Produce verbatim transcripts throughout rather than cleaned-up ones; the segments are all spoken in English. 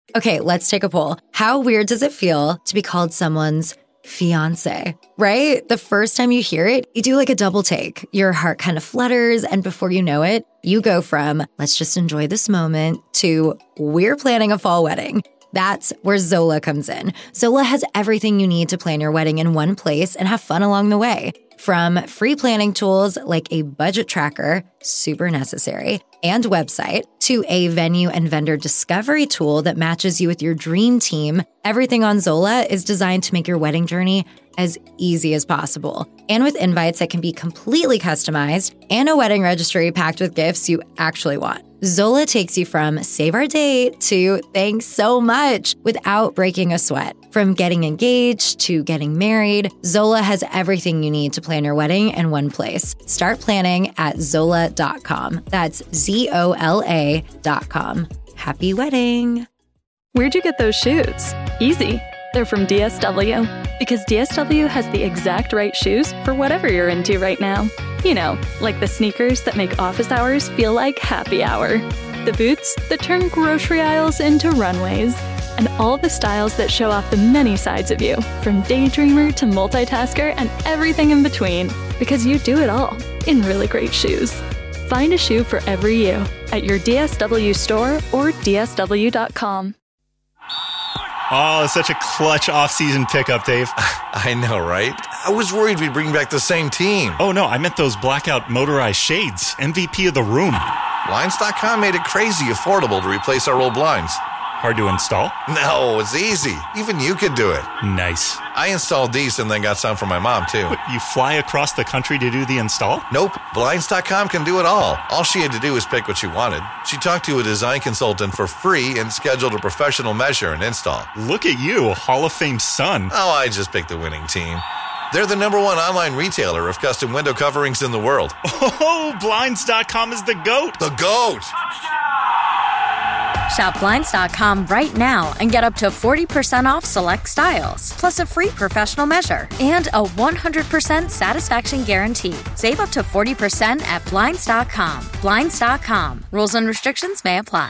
Okay, let's take a poll. How weird does it feel to be called someone's fiance, right? The first time you hear it, you do like a double take. Your heart kind of flutters, and before you know it, you go from, let's just enjoy this moment, to we're planning a fall wedding. That's where Zola comes in. Zola has everything you need to plan your wedding in one place and have fun along the way. From free planning tools like a budget tracker, super necessary, and website, to a venue and vendor discovery tool that matches you with your dream team, everything on Zola is designed to make your wedding journey as easy as possible. And with invites that can be completely customized and a wedding registry packed with gifts you actually want. Zola takes you from save our date to thanks so much without breaking a sweat. From getting engaged to getting married, Zola has everything you need to plan your wedding in one place. Start planning at Zola dot com. That's Z O L A dot com. Happy wedding. Where'd you get those shoes? Easy. They're from D S W. Because D S W has the exact right shoes for whatever you're into right now. You know, like the sneakers that make office hours feel like happy hour. The boots that turn grocery aisles into runways. And all the styles that show off the many sides of you, from daydreamer to multitasker and everything in between. Because you do it all in really great shoes. Find a shoe for every you at your D S W store or D S W dot com. Oh, it's such a clutch off-season pickup, Dave. I know, right? I was worried we'd bring back the same team. Oh, no, I meant those blackout motorized shades. M V P of the room. Blinds dot com made it crazy affordable to replace our old blinds. Hard to install? No, it's easy. Even you could do it. Nice. I installed these and then got some for my mom, too. But you fly across the country to do the install? Nope. Blinds dot com can do it all. All she had to do was pick what she wanted. She talked to a design consultant for free and scheduled a professional measure and install. Look at you, Hall of Fame son. Oh, I just picked the winning team. They're the number one online retailer of custom window coverings in the world. Oh, Blinds dot com is the GOAT. The GOAT! Shop Blinds dot com right now and get up to forty percent off select styles, plus a free professional measure and a one hundred percent satisfaction guarantee. Save up to forty percent at Blinds dot com. Blinds dot com. Rules and restrictions may apply.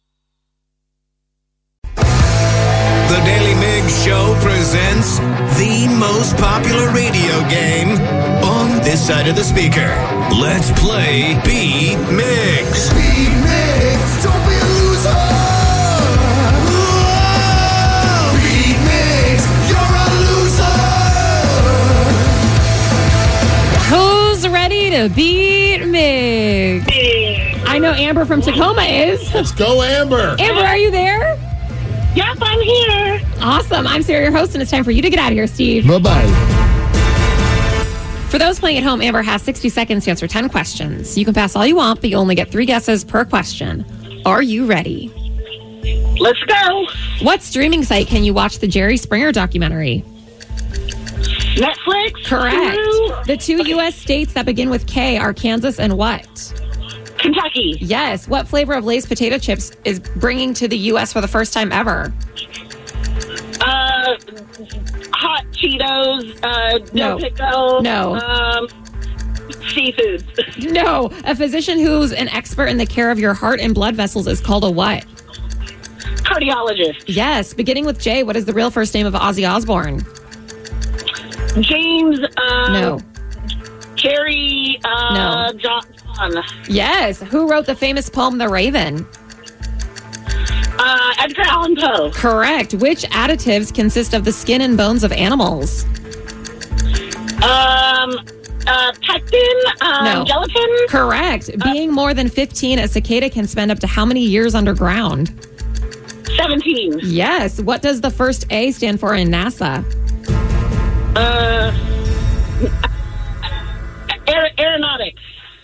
The Daily Migs Show presents the most popular radio game on this side of the speaker. Let's play Beat Migs. Beat Migs, don't be a loser. Whoa. Beat Migs, you're a loser. Who's ready to beat Migs? I know Amber from Tacoma is. Let's go, Amber. Amber, are you there? Yep, I'm here. Awesome. I'm Sarah, your host, and it's time for you to get out of here, Steve. Bye-bye. For those playing at home, Amber has sixty seconds to answer ten questions. You can pass all you want, but you only get three guesses per question. Are you ready? Let's go. What streaming site can you watch the Jerry Springer documentary? Netflix. Correct. Hulu. The two U S states that begin with K are Kansas and what? Kentucky. Yes. What flavor of Lay's potato chips is bringing to the U S for the first time ever? Uh, hot Cheetos. Uh, No. no pickle. No. Um, seafood. No. A physician who's an expert in the care of your heart and blood vessels is called a what? Cardiologist. Yes. Beginning with J, what is the real first name of Ozzy Osbourne? James. Uh, No. Jerry. Uh, No. John. Yes. Who wrote the famous poem, The Raven? Uh, Edgar Allan Poe. Correct. Which additives consist of the skin and bones of animals? Um, uh, pectin. Um, No. Gelatin. Correct. Being more than fifteen, a cicada can spend up to how many years underground? seventeen. Yes. What does the first A stand for in NASA? Uh, aer- aeronautics.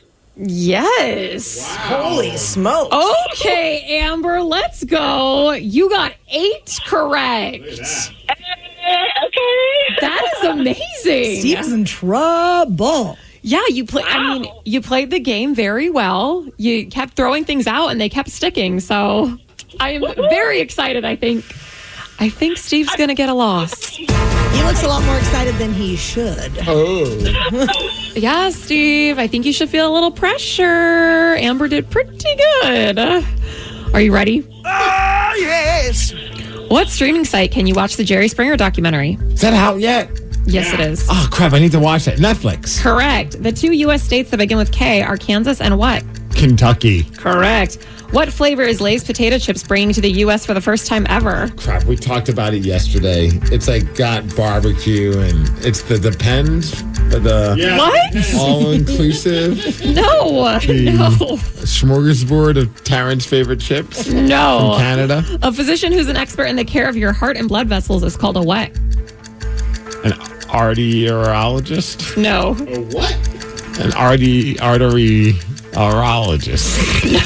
Yes. Holy smokes. Okay, Amber, let's go. You got eight correct. Uh, okay. That is amazing. Steve's in trouble. Yeah, you play. I mean, you played the game very well. You kept throwing things out, and they kept sticking. So, I am very excited. I think, I think Steve's gonna get a loss. He looks a lot more excited than he should. Oh. Yeah, Steve. I think you should feel a little pressure. Amber did pretty good. Are you ready? Ah, yes. What streaming site can you watch the Jerry Springer documentary? Is that out yet? Yes, it is. Oh, crap. I need to watch that. Netflix. Correct. The two U S states that begin with K are Kansas and what? Kentucky. Correct. What flavor is Lay's potato chips bringing to the U S for the first time ever? Crap. We talked about it yesterday. It's like got barbecue and it's the Depend. The Yeah. What? All-inclusive. No. The No. smorgasbord of Taryn's favorite chips. No. From Canada. A physician who's an expert in the care of your heart and blood vessels is called a what? An arteriologist. No. A what? An artery artery urologist.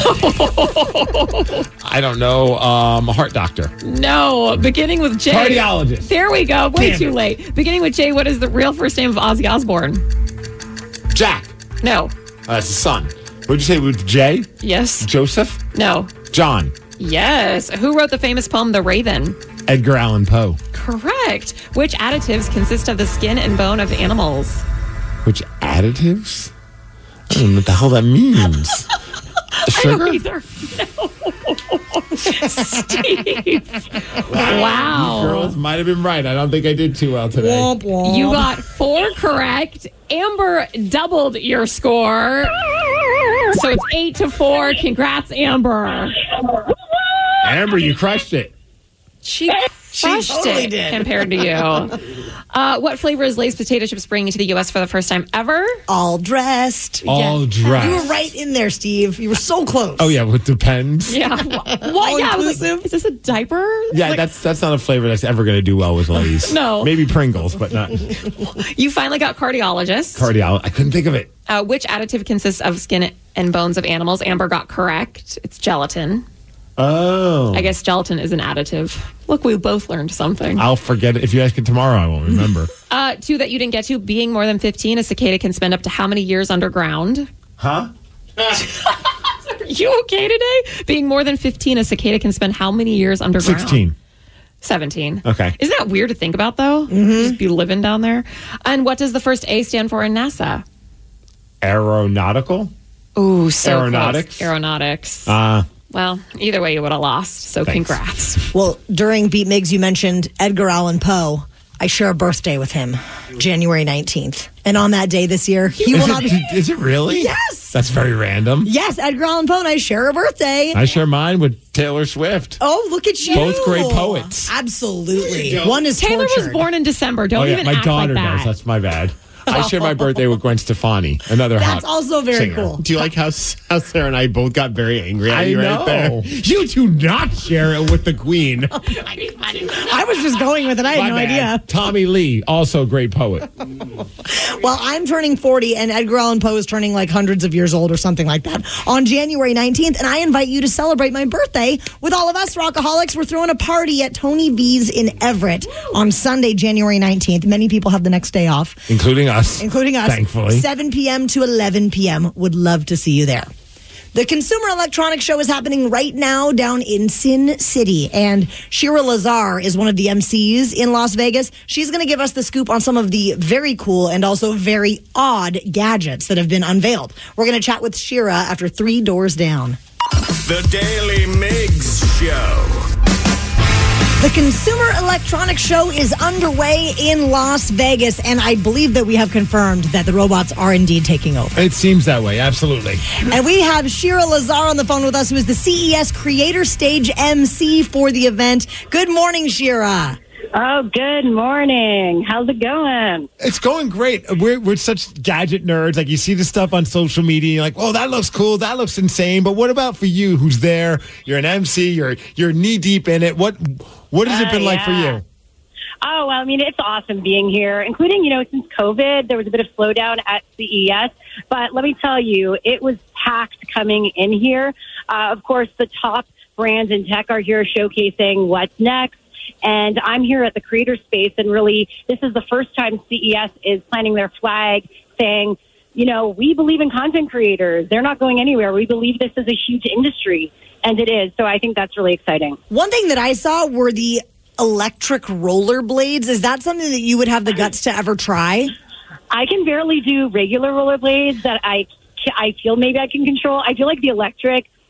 No. I don't know. Um, a heart doctor. No. Beginning with J. Cardiologist. There we go. Way Damn too it. late. Beginning with J, what is the real first name of Ozzy Osbourne? Jack. No. Uh, that's his son. What'd you say with Jay? Yes. Joseph? No. John. Yes. Who wrote the famous poem The Raven? Edgar Allan Poe. Correct. Which additives consist of the skin and bone of animals? Which additives? I don't know what the hell that means. Sugar? I don't either. No. Steve. Wow. You girls might have been right. I don't think I did too well today. Womp, womp. You got four correct. Amber doubled your score. So it's eight to four. Congrats, Amber. Amber, you crushed it. She crushed totally it did. compared to you. Uh, what flavor is Lay's potato chips bringing to the U S for the first time ever? All dressed. All You dressed. were right in there, Steve. You were so close. Oh, yeah, it depends. Yeah. What? Yeah, I was like, is this a diaper? Yeah, Like, that's that's not a flavor that's ever going to do well with Lay's. No. Maybe Pringles, but not you finally got cardiologist. cardiologist. I couldn't think of it. Uh, which additive consists of skin and bones of animals? Amber got correct. It's gelatin. Oh. I guess gelatin is an additive. Look, we both learned something. I'll forget it. If you ask it tomorrow, I won't remember. Uh, two that you didn't get to. Being more than fifteen, a cicada can spend up to how many years underground? Huh? Are you okay today? Being more than fifteen, a cicada can spend how many years underground? sixteen. seventeen. Okay. Isn't that weird to think about, though? Mm-hmm. Just be living down there. And what does the first A stand for in NASA? Aeronautical? Ooh, so Aeronautics? close. Aeronautics. Uh, Well, either way, you would have lost. So Thanks. congrats. Well, during Beat Migs, you mentioned Edgar Allan Poe. I share a birthday with him, January nineteenth. And on that day this year, he will is, not it, be. is it really? Yes. That's very random. Yes, Edgar Allan Poe and I share a birthday. I share mine with Taylor Swift. Oh, look at you. Both great poets. Absolutely. One is Taylor was tortured. born in December. Don't oh, yeah, even my act daughter like that. does. That's my bad. I share my birthday with Gwen Stefani, another That's hot also very singer. cool. Do you like how, how Sarah and I both got very angry at I you know. right there? You do not share it with the Queen. I was just going with it. I had My no bad. idea. Tommy Lee, also a great poet. Well, I'm turning forty, and Edgar Allan Poe is turning like hundreds of years old or something like that on January nineteenth. And I invite you to celebrate my birthday with all of us Rockaholics. We're throwing a party at Tony V's in Everett on Sunday, January nineteenth. Many people have the next day off, Including us. including us. Thankfully. seven p.m. to eleven p.m. Would love to see you there. The Consumer Electronics Show is happening right now down in Sin City, and Shira Lazar is one of the M Cs in Las Vegas. She's going to give us the scoop on some of the very cool and also very odd gadgets that have been unveiled. We're going to chat with Shira after Three Doors Down. The Daily Migs Show. The Consumer Electronics Show is underway in Las Vegas, and I believe that we have confirmed that the robots are indeed taking over. It seems that way, absolutely. And we have Shira Lazar on the phone with us, who is the C E S Creator Stage M C for the event. Good morning, Shira. Oh, good morning. How's it going? It's going great. We're, we're such gadget nerds. Like, you see the stuff on social media, and you're like, oh, that looks cool. That looks insane. But what about for you, who's there? You're an M C. You're you're knee deep in it. What What has it been Uh, like for yeah. you? Oh, well, I mean, it's awesome being here, including, you know, since COVID, there was a bit of slowdown at C E S. But let me tell you, it was packed coming in here. Uh, of course, the top brands in tech are here showcasing what's next. And I'm here at the Creator Space, and really, this is the first time C E S is planting their flag, saying, you know, we believe in content creators. They're not going anywhere. We believe this is a huge industry, and it is. So I think that's really exciting. One thing that I saw were the electric rollerblades. Is that something that you would have the guts to ever try? I can barely do regular rollerblades that I, I feel maybe I can control. I feel like the electric,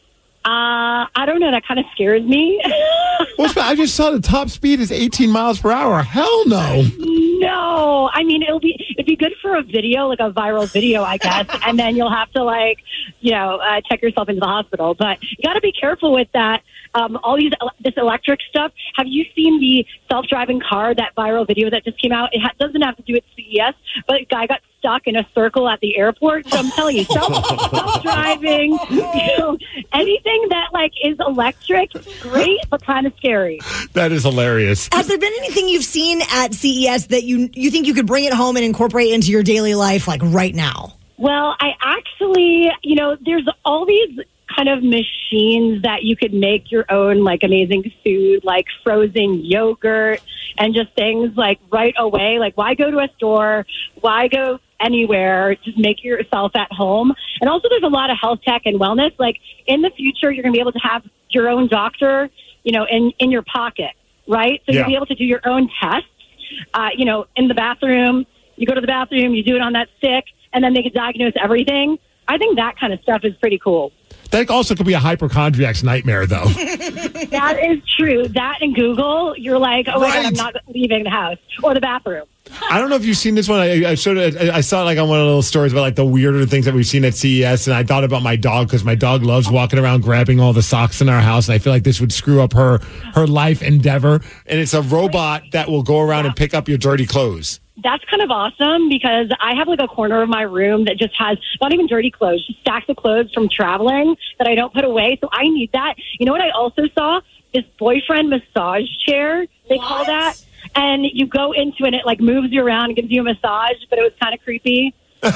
Uh, I don't know. That kind of scares me. What's, I just saw the top speed is eighteen miles per hour. Hell no. No. I mean, it'll be it'd be good for a video, like a viral video, I guess. And then you'll have to, like, you know, uh, check yourself into the hospital. But you got to be careful with that. Um, all these this electric stuff. Have you seen the self-driving car, that viral video that just came out? It ha- doesn't have to do with C E S, but a guy got stuck in a circle at the airport. So I'm telling you, self, self-driving, you know, anything that like is electric, great, but kind of scary. That is hilarious. Has there been anything you've seen at C E S that you you think you could bring it home and incorporate into your daily life, like right now? Well, I actually, you know, there's all these kind of machines that you could make your own like amazing food, like frozen yogurt and just things like right away. Like, why go to a store? Why go anywhere? Just make yourself at home. And also there's a lot of health tech and wellness. Like in the future, you're going to be able to have your own doctor, you know, in, in your pocket, right? So Yeah. you'll be able to do your own tests, uh, you know, in the bathroom. You go to the bathroom, you do it on that stick, and then they can diagnose everything. I think that kind of stuff is pretty cool. That also could be a hypochondriac's nightmare, though. That is true. That and Google, you're like, oh, my God, I'm not leaving the house or the bathroom. I don't know if you've seen this one. I, I showed it. I saw it like on one of the little stories about like the weirder things that we've seen at C E S, and I thought about my dog because my dog loves walking around grabbing all the socks in our house, and I feel like this would screw up her her life endeavor. And it's a robot that will go around and pick up your dirty clothes. That's kind of awesome because I have like a corner of my room that just has not even dirty clothes, just stacks of clothes from traveling that I don't put away. So I need that. You know what I also saw? This boyfriend massage chair, they what? call that. And you go into it, and it like moves you around and gives you a massage, but it was kind of creepy.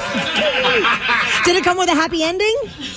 Did it come with a happy ending?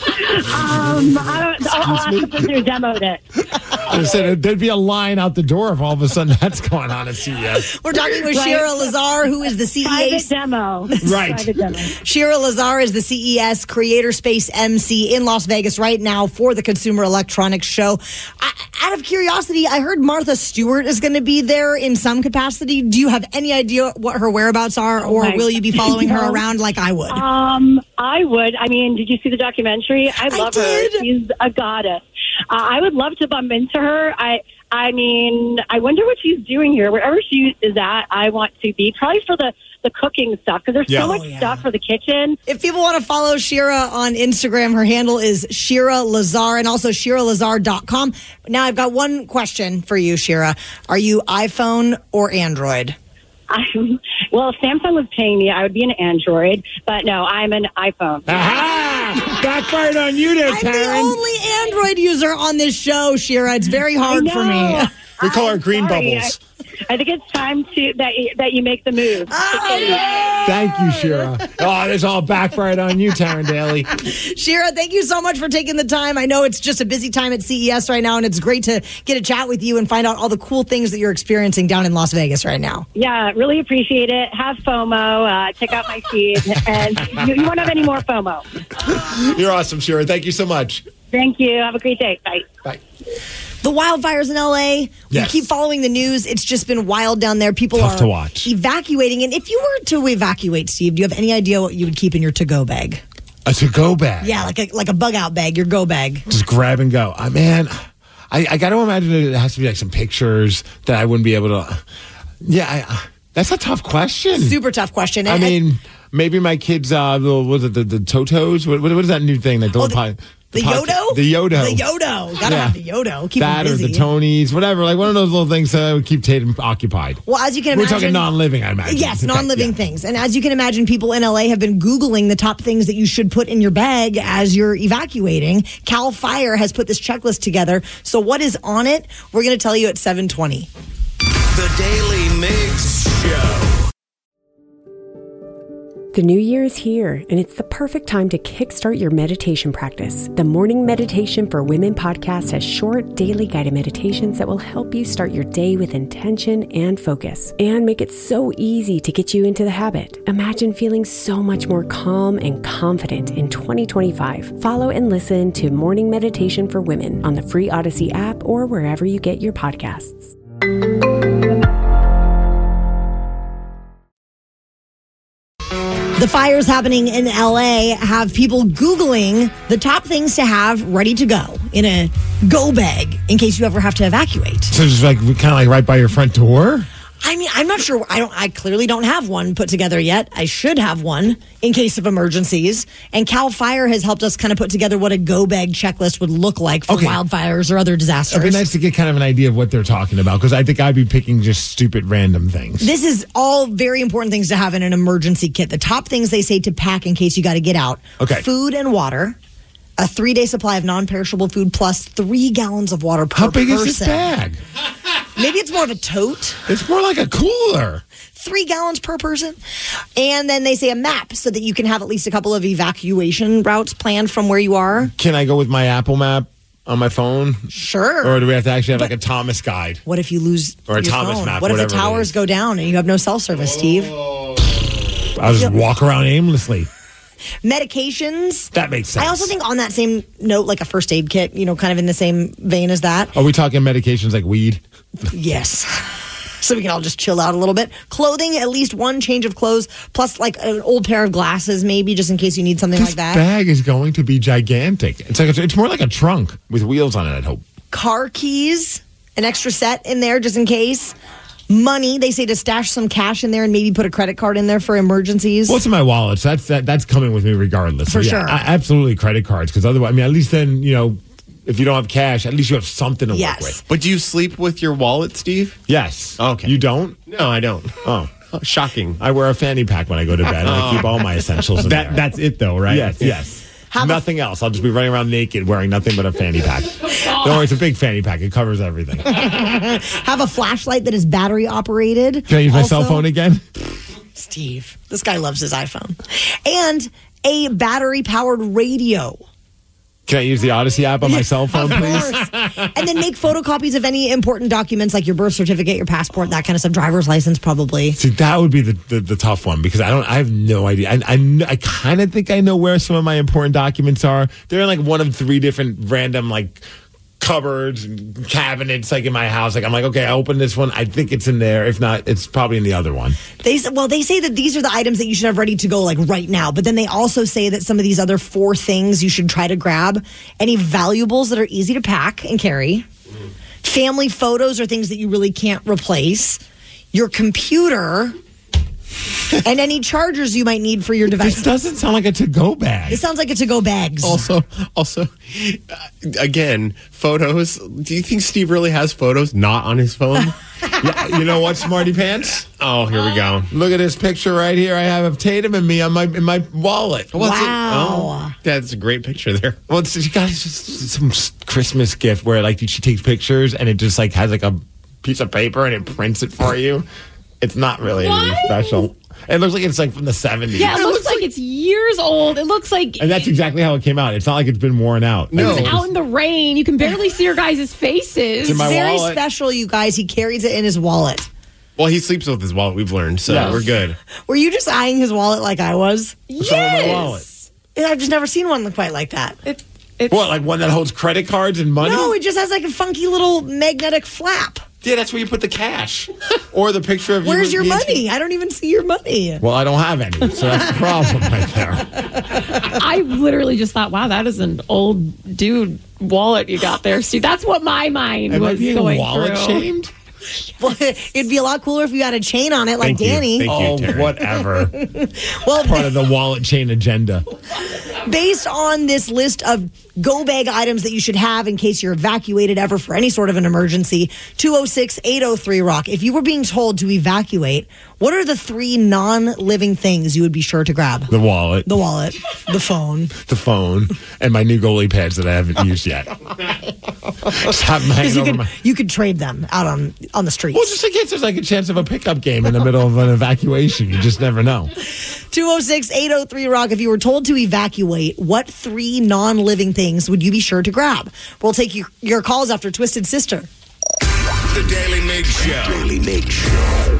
Um, I don't. I'll, I'll ask the person who demoed it. I said there'd be a line out the door if all of a sudden that's going on at C E S. We're talking with Right. Shira Lazar, who is the C E S Private demo. Right. Private demo. Shira Lazar is the C E S Creator Space M C in Las Vegas right now for the Consumer Electronics Show. I, out of curiosity, I heard Martha Stewart is going to be there in some capacity. Do you have any idea what her whereabouts are, Oh or my- will you be following her No. around like I would? Um, I would. I mean, did you see the documentary? I love did. her. She's a goddess. Uh, I would love to bump into her. I, I mean, I wonder what she's doing here. Wherever she is at, I want to be. Probably for the, the cooking stuff because there's Yeah. so much Oh, yeah. stuff for the kitchen. If people want to follow Shira on Instagram, her handle is Shira Lazar and also Shira Lazar dot com. Now, I've got one question for you, Shira. Are you iPhone or Android? I'm, well, if Samsung was paying me, I would be an Android. But no, I'm an iPhone. Aha! Backfired on you there, I'm the Taryn. only Android user on this show, Shira. It's very hard I for me. know. We call her I'm green sorry. bubbles. I, I think it's time to that you, that you make the move. Thank you, Shira. Oh, this all backfired on you, Taryn Daly. Shira, thank you so much for taking the time. I know it's just a busy time at C E S right now, and it's great to get a chat with you and find out all the cool things that you're experiencing down in Las Vegas right now. Yeah, really appreciate it. Have FOMO. Uh, check out my feed, and you, you won't have any more FOMO. You're awesome, Shira. Thank you so much. Thank you. Have a great day. Bye. Bye. The wildfires in L A, Yes. we keep following the news. It's just been wild down there. People Tough are to watch. evacuating. And if you were to evacuate, Steve, do you have any idea what you would keep in your to-go bag? A to-go bag. Yeah, like a like a bug-out bag, your go bag. Just grab and go. Uh, man, I, I got to imagine that it has to be like some pictures that I wouldn't be able to. Yeah, I, uh, that's a tough question. Super tough question. I And- mean, maybe my kids, uh, the, what was it, the, the Totos? What, what is that new thing? That Oh, little the- pie- The podcast- Yodo? The Yodo. The Yodo. Gotta Yeah. have the Yodo. Keep that them or busy. the Tonys, whatever. Like one of those little things that would keep Tatum occupied. Well, as you can We're imagine, talking non-living, I imagine. Yes, Okay, non-living yeah. things. And as you can imagine, people in L A have been Googling the top things that you should put in your bag as you're evacuating. Cal Fire has put this checklist together. So what is on it? We're going to tell you at seven twenty. The Daily Migs Show. The new year is here, and it's the perfect time to kickstart your meditation practice. The Morning Meditation for Women podcast has short, daily guided meditations that will help you start your day with intention and focus, and make it so easy to get you into the habit. Imagine feeling so much more calm and confident in twenty twenty-five. Follow and listen to Morning Meditation for Women on the free Odyssey app or wherever you get your podcasts. The The fires happening in L A have people Googling the top things to have ready to go in a go bag in case you ever have to evacuate. So just like kind of like right by your front door? I mean, I'm not sure. I don't. I clearly don't have one put together yet. I should have one in case of emergencies. And Cal Fire has helped us kind of put together what a go bag checklist would look like for Okay. wildfires or other disasters. It'd be nice to get kind of an idea of what they're talking about because I think I'd be picking just stupid random things. This is all very important things to have in an emergency kit. The top things they say to pack in case you got to get out. Okay. Food and water. A three-day supply of non-perishable food plus three gallons of water per How big person. is this bag? Maybe it's more of a tote. It's more like a cooler. Three gallons per person. And then they say a map so that you can have at least a couple of evacuation routes planned from where you are. Can I go with my Apple map on my phone? Sure. Or do we have to actually have like a Thomas guide? What if you lose Or a your Thomas phone? map, What if the whatever it towers is. go down and you have no cell service, Steve? I'll just walk around aimlessly. Medications. That makes sense. I also think on that same note, like a first aid kit, you know, kind of in the same vein as that. Are we talking medications like weed? Yes. So we can all just chill out a little bit. Clothing, at least one change of clothes, plus like an old pair of glasses, maybe, just in case you need something This like that. bag is going to be gigantic. It's like a, it's more like a trunk with wheels on it, I'd hope. Car keys, an extra set in there just in case. Money, they say to stash some cash in there and maybe put a credit card in there for emergencies. What's in my wallet? So that's that, that's coming with me regardless. For So, yeah, sure. I- absolutely credit cards because otherwise, I mean, at least then you know, if you don't have cash, at least you have something to Yes. work with. But do you sleep with your wallet, Steve? Yes. Okay. You don't? No, I don't. Oh. Oh, shocking. I wear a fanny pack when I go to bed. And I keep all my essentials in That there. that's it though, right? Yes, yes. Have a- nothing else. I'll just be running around naked wearing nothing but a fanny pack. Don't worry, it's a big fanny pack. It covers everything. Can Have a flashlight that is battery operated. I use my cell Also- phone again? Steve, this guy loves his iPhone. And a battery powered radio. Can I use the Odyssey app on my cell phone, Of please? course. And then make photocopies of any important documents like your birth certificate, your passport, that kind of stuff, driver's license, probably. See, that would be the, the, the tough one because I don't. I have no idea. I I, kn- I kind of think I know where some of my important documents are. They're in like one of three different random like cupboards and cabinets like in my house. Like I'm like, okay, I opened this one. I think it's in there. If not, it's probably in the other one. They s- well, they say that these are the items that you should have ready to go like right now. But then they also say that some of these other four things you should try to grab: any valuables that are easy to pack and carry, family photos or things that you really can't replace, your computer, and any chargers you might need for your device. This doesn't sound like a to-go bag. It sounds like a to-go bags. Also, also, uh, again, photos. Do you think Steve really has photos not on his phone? Yeah, you know what, Smarty Pants? Oh, here we go. Look at this picture right here. I have of Tatum and me on my in my wallet. What's it? Wow. Oh, that's a great picture there. Well, it's, you got just some Christmas gift where like she takes pictures and it just like has like a piece of paper and it prints it for you. It's not really anything What? special. It looks like it's like from the seventies. Yeah, it, looks, like, it's years old. It looks like And that's exactly how it came out. It's not like it's been worn out. No. Like, it's out in the rain. You can barely see your guys' faces. It's in my Very wallet. special, you guys. He carries it in his wallet. Well, he sleeps with his wallet. We've learned, so Yes. we're good. Were you just eyeing his wallet like I was? What's wrong with my wallet? And I've just never seen one quite like that. It, it's, What, like one that holds credit cards and money? No, it just has like a funky little magnetic flap. Yeah, that's where you put the cash. Or the picture of you. Where's with your me. money? I don't even see your money. Well, I don't have any, so that's the problem right there. I literally just thought, wow, that is an old dude wallet you got there, Steve. That's what my mind Am I was being going wallet through. shamed? Well, it'd be a lot cooler if you had a chain on it like Thank you. Danny. Thank you, Oh, Terry. whatever. Well, Part of the wallet chain agenda. based on this list of go bag items that you should have in case you're evacuated ever for any sort of an emergency, two oh six, eight oh three, Rock. If you were being told to evacuate, what are the three non-living things you would be sure to grab? The wallet, The wallet, the phone. the phone, and my new goalie pads that I haven't used yet. Stop Because hanging you over could, my... you could trade them out on, on the streets. Well, just in case there's like a chance of a pickup game in the middle of an evacuation. You just never know. two oh six, eight oh three, Rock. If you were told to evacuate, what three non-living things would you be sure to grab? We'll take your, your calls after Twisted Sister. The Daily Mig Show. Daily Mig Show.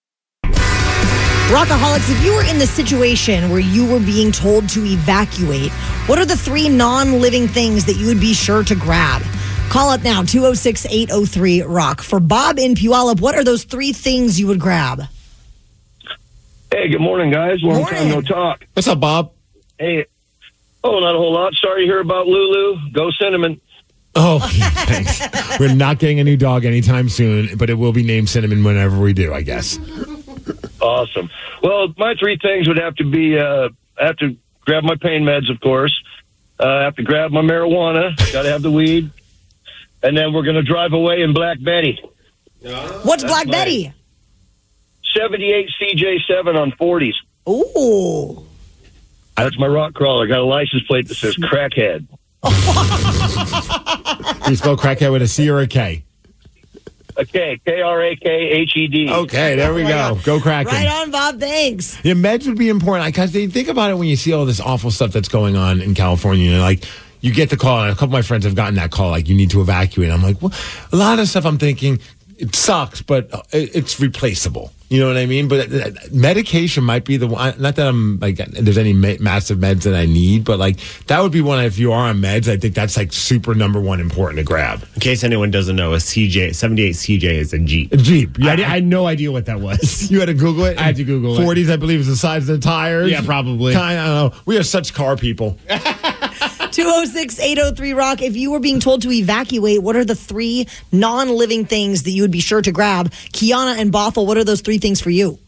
Rockaholics, if you were in the situation where you were being told to evacuate, what are the three non-living things that you would be sure to grab? Call up now, two oh six, eight oh three, ROCK. For Bob in Puyallup, what are those three things you would grab? Hey, Hey, good morning, guys. Long time no talk. What's up, Bob? Hey. Oh, not a whole lot. Sorry to hear about Lulu. Go Cinnamon. Oh, thanks. We're not getting a new dog anytime soon, but it will be named Cinnamon whenever we do, I guess. Awesome. Well, my three things would have to be, uh, I have to grab my pain meds, of course. Uh, I have to grab my marijuana. Got to have the weed. And then we're going to drive away in Black Betty. What's Black my Betty? seventy-eight C J seven on forties. Ooh. That's my rock crawler. Got a license plate that says crackhead. You spell crackhead with a C or a K? A K. K R A K H E D. Okay, there we go. Go Kraken. Right on, Bob. Thanks. Yeah, meds would be important. Because you think about it when you see all this awful stuff that's going on in California. You know, like, you get the call, and a couple of my friends have gotten that call, like, you need to evacuate. I'm like, well, a lot of stuff I'm thinking, it sucks, but it's replaceable. You know what I mean? But medication might be the one. Not that I'm like, there's any ma- massive meds that I need, but like, that would be one. If you are on meds, I think that's like super number one important to grab. In case anyone doesn't know, a C J, seventy-eight C J is a Jeep. A Jeep. Yeah, I, I had no idea what that was. You had to Google it? I had to Google it. forties, I believe, is the size of the tires. Yeah, probably. Kind of, I don't know. We are such car people. two oh six, eight oh three, rock. If you were being told to evacuate, what are the three non-living things that you would be sure to grab? Kiana and Bothell, what are those three things for you?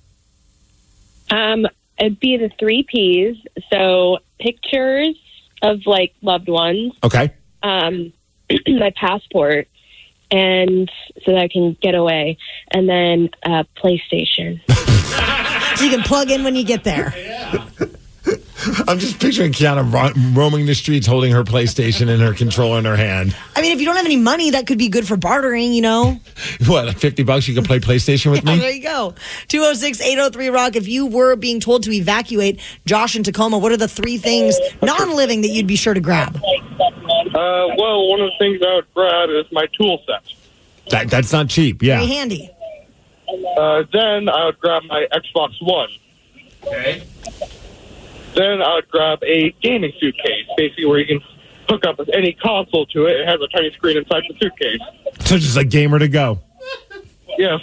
Um, it'd be the three P's. So pictures of like loved ones. Okay. Um, my passport, and so that I can get away, and then uh, PlayStation. So you can plug in when you get there. I'm just picturing Kiana ro- roaming the streets holding her PlayStation and her controller in her hand. I mean, if you don't have any money, that could be good for bartering, you know? What, like fifty bucks you can play PlayStation with Yeah, me? there you go. two oh six, eight oh three, rock. If you were being told to evacuate, Josh in Tacoma, what are the three things non-living that you'd be sure to grab? Uh, well, one of the things I would grab is my tool set. That, that's not cheap, yeah. Very handy. Uh, then I would grab my Xbox One. Okay. Then I would grab a gaming suitcase, basically where you can hook up any console to it. It has a tiny screen inside the suitcase. So just a gamer to go. Yes.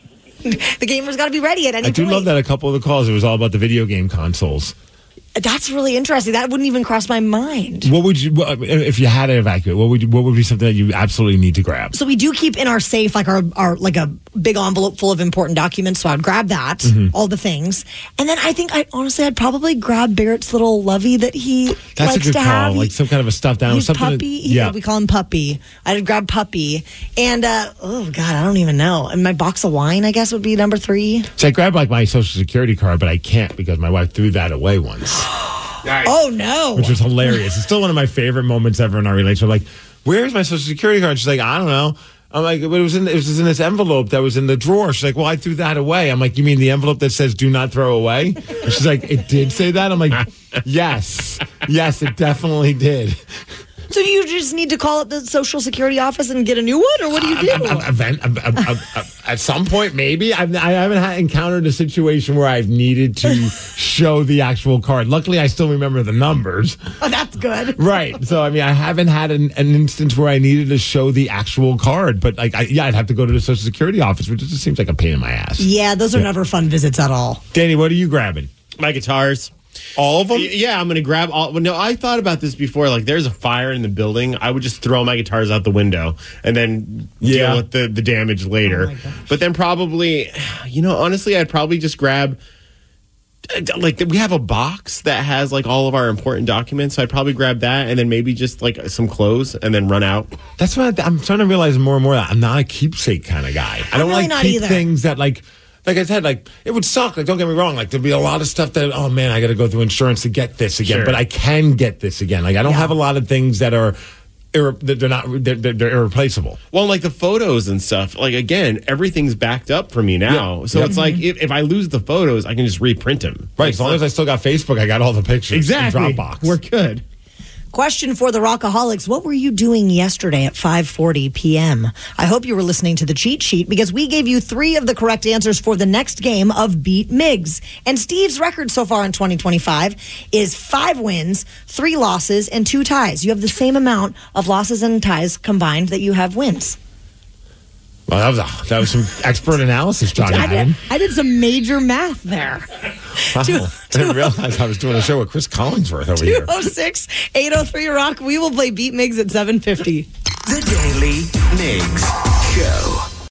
The gamer's got to be ready at any I do point. love that a couple of the calls, it was all about the video game consoles. That's really interesting. That wouldn't even cross my mind. What would you, if you had to evacuate, what would you, what would be something that you absolutely need to grab? So we do keep in our safe like our, our like a big envelope full of important documents. So I'd grab that, Mhm. all the things, and then I think I honestly I'd probably grab Barrett's little lovey that he That's likes a good to call, have. like some kind of a stuffed animal. He's something that- puppy. He- yeah. we call him Puppy. I'd grab Puppy, and uh, oh god, I don't even know. And my box of wine, I guess, would be number three. So I grabbed like my social security card, but I can't because my wife threw that away once. Oh no! Which was hilarious. It's still one of my favorite moments ever in our relationship. Like, where's my social security card? She's like, I don't know. I'm like, but it was in it was in this envelope that was in the drawer. She's like, well, I threw that away. I'm like, you mean the envelope that says do not throw away? And she's like, it did say that? I'm like, yes, yes, it definitely did. So do you just need to call up the Social Security office and get a new one, or what do you do? Um, event, um, um, um, um, at some point, maybe. I've, I haven't had, encountered a situation where I've needed to show the actual card. Luckily, I still remember the numbers. Oh, that's good. Right. So, I mean, I haven't had an, an instance where I needed to show the actual card. But, like, I, yeah, I'd have to go to the Social Security office, which just seems like a pain in my ass. Yeah, those are Yeah. never fun visits at all. Danny, what are you grabbing? My guitars. All of them? Yeah, I'm going to grab all. Well, no, I thought about this before. Like, there's a fire in the building. I would just throw my guitars out the window and then Yeah. deal with the, the damage later. But then probably, you know, honestly, I'd probably just grab. Like, we have a box that has like all of our important documents. So I'd probably grab that and then maybe just like some clothes and then run out. That's what I, I'm trying to realize more and more that I'm not a keepsake kind of guy. I don't really like not keep either. things that like. Like I said, like it would suck. Like don't get me wrong. Like there'd be a lot of stuff that oh man, I got to go through insurance to get this again. Sure. But I can get this again. Like I don't Yeah. have a lot of things that are, irre- that they're not they're, they're, they're irreplaceable. Well, like the photos and stuff, like again, everything's backed up for me now. Yeah. So Yeah. it's like if, if I lose the photos, I can just reprint them. Right. As long as I still got Facebook, I got all the pictures. Exactly. In Dropbox. We're good. Question for the Rockaholics. What were you doing yesterday at five forty p.m.? I hope you were listening to the cheat sheet because we gave you three of the correct answers for the next game of Beat Miggs. And Steve's record so far in twenty twenty-five is five wins, three losses, and two ties. You have the same amount of losses and ties combined that you have wins. Well, that was, a, that was some expert analysis, Johnny. I Adam. did, I did some major math there. Wow. Two- I didn't realize I was doing a show with Chris Collinsworth over here. two oh six, eight oh three Rock. We will play Beat Migs at seven fifty. The Daily Migs Show.